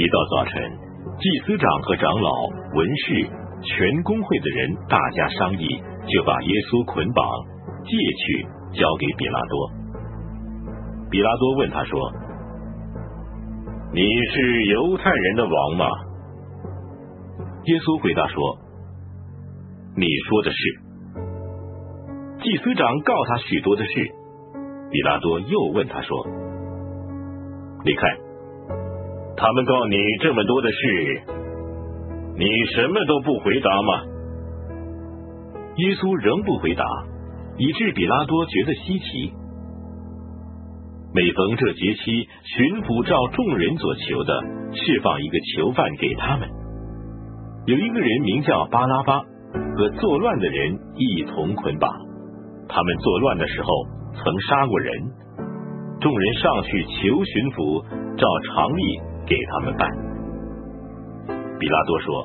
一到早晨，祭司长和长老、文士、全公会的人大家商议，就把耶稣捆绑借去交给比拉多。比拉多问他说：你是犹太人的王吗？耶稣回答说：你说的是。祭司长告他许多的事，比拉多又问他说：你看，他们告你这么多的事，你什么都不回答吗？耶稣仍不回答，以致比拉多觉得稀奇。每逢这节期，巡抚照众人所求的，释放一个囚犯给他们。有一个人名叫巴拉巴，和作乱的人一同捆绑。他们作乱的时候曾杀过人，众人上去求巡抚照常例给他们办。比拉多说：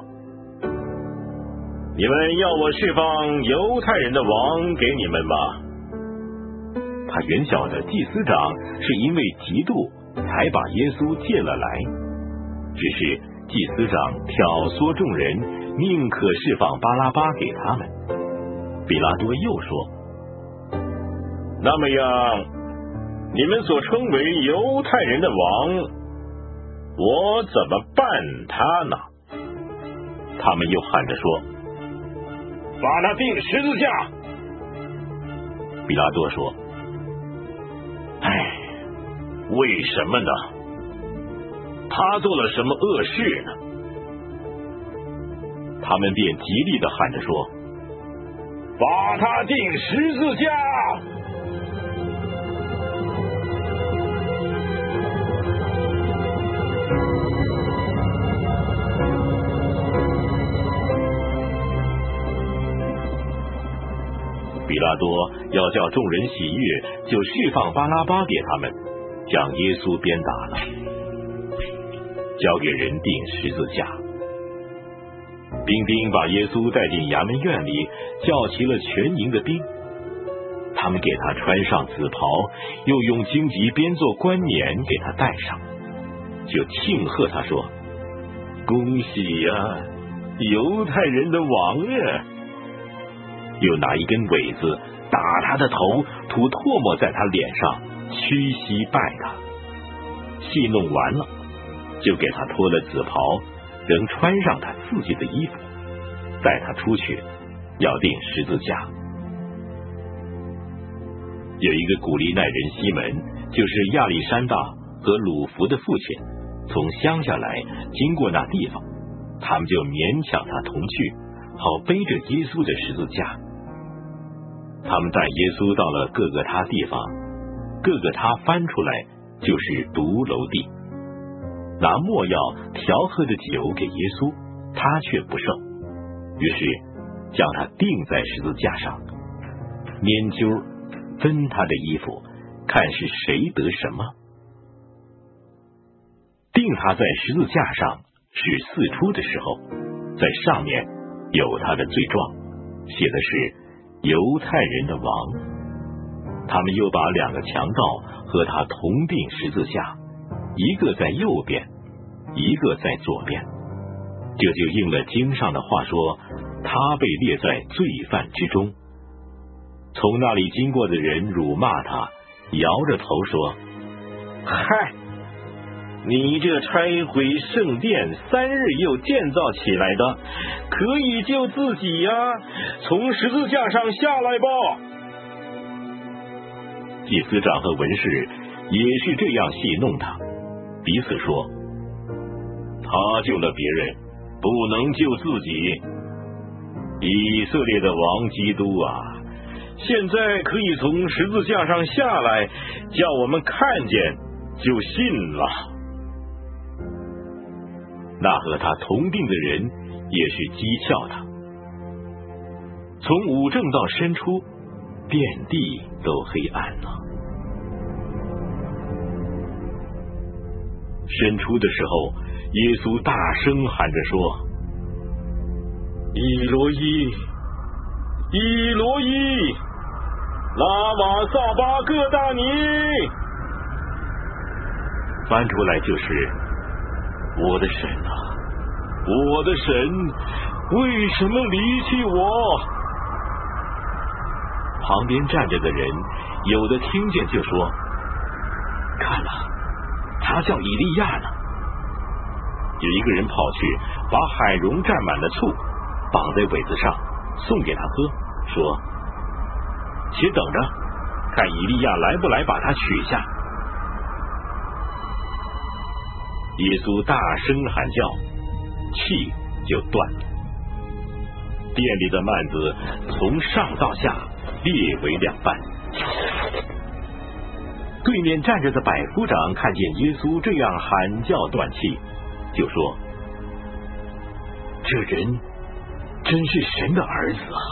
你们要我释放犹太人的王给你们吗？他原晓得祭司长是因为嫉妒才把耶稣借了来，只是祭司长挑唆众人，宁可释放巴拉巴给他们。比拉多又说：那么样，你们所称为犹太人的王，我怎么办他呢？他们又喊着说：把他钉十字架。比拉多说：为什么呢？他做了什么恶事呢？他们便极力地喊着说：把他钉十字架。比拉多要叫众人喜悦，就释放巴拉巴给他们，将耶稣鞭打了，交给人钉十字架。兵丁把耶稣带进衙门院里，叫齐了全营的兵。他们给他穿上紫袍，又用荆棘编作冠冕给他戴上，就庆贺他说：恭喜呀，犹太人的王呀！又拿一根苇子打他的头，吐唾沫在他脸上，屈膝拜他。戏弄完了，就给他脱了紫袍，仍穿上他自己的衣服，带他出去，要钉十字架。有一个古利奈人西门，就是亚历山大和鲁孚的父亲，从乡下来，经过那地方，他们就勉强他同去，好背着耶稣的十字架。他们带耶稣到了各个他地方，各个他翻出来就是独楼地，拿没药调和的酒给耶稣，他却不受，于是将他钉在十字架上，拈阄分他的衣服，看是谁得什么。钉他在十字架上是巳初的时候，在上面有他的罪状，写的是犹太人的王。他们又把两个强盗和他同钉十字架，一个在右边，一个在左边。这就应了经上的话说，他被列在罪犯之中。从那里经过的人辱骂他，摇着头说：嗨，你这拆毁圣殿3日又建造起来的，可以救自己呀，从十字架上下来吧。祭司长和文士也是这样戏弄他，彼此说：他救了别人，不能救自己。以色列的王基督啊，现在可以从十字架上下来，叫我们看见就信了。那和他同定的人也是讥诮他。从午正到申初，遍地都黑暗了。申初的时候，耶稣大声喊着说：以罗伊，以罗伊，拉玛撒巴各大尼。翻出来就是： 我的神啊，我的神，为什么离弃我？旁边站着的人有的听见就说，看啊，他叫以利亚呢。有一个人跑去把海蓉蘸满了醋绑在苇子上送给他喝，说，且等着看以利亚来不来把他取下。耶稣大声喊叫，气就断了，殿里的幔子从上到下裂为两半。对面站着的百夫长看见耶稣这样喊叫断气，就说，这人真是神的儿子啊。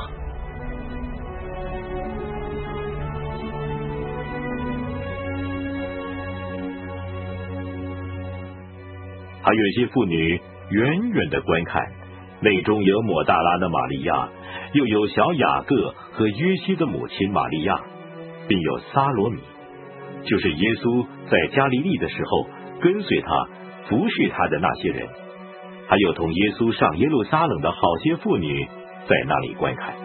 还有一些妇女远远的观看，内中有抹大拉的玛利亚，又有小雅各和约西的母亲玛利亚，并有撒罗米，就是耶稣在加利利的时候跟随他服侍他的那些人，还有同耶稣上耶路撒冷的好些妇女在那里观看。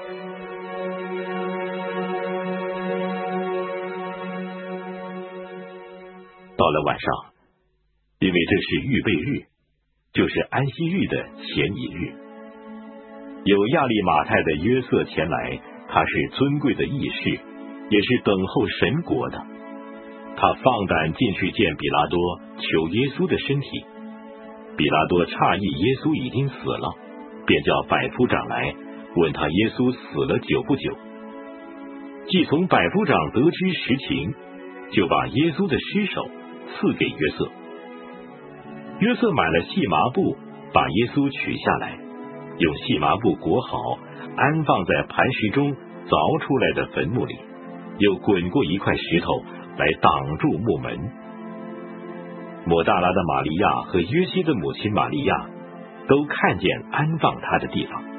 到了晚上，因为这是预备日，就是安息日的前一日，有亚利马太的约瑟前来，他是尊贵的议士，也是等候神国的。他放胆进去见比拉多，求耶稣的身体。比拉多诧异耶稣已经死了，便叫百夫长来问他耶稣死了久不久。既从百夫长得知实情，就把耶稣的尸首赐给约瑟。约瑟买了细麻布，把耶稣取下来，用细麻布裹好，安放在磐石中凿出来的坟墓里，又滚过一块石头来挡住墓门。抹大拉的玛利亚和约西的母亲玛利亚都看见安放他的地方。